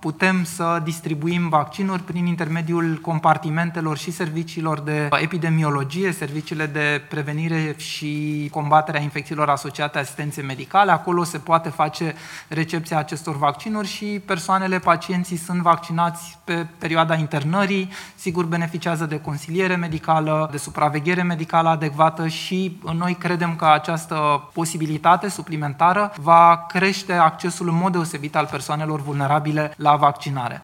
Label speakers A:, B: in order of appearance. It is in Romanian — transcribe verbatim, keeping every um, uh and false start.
A: putem să distribuim vaccinuri prin intermediul compartimentelor și serviciilor de epidemiologie, serviciile de prevenire și combaterea infecțiilor asociate asistenței medicale. Acolo se poate face recepția acestor vaccinuri și persoanele, pacienții sunt vaccinați pe perioada internării, sigur beneficiază de consiliere medicală, de supraveghere medicală adecvată și noi credem că această posibilitate suplimentară va crește accesul în mod deosebit al persoanelor vulnerabile la vaccinare.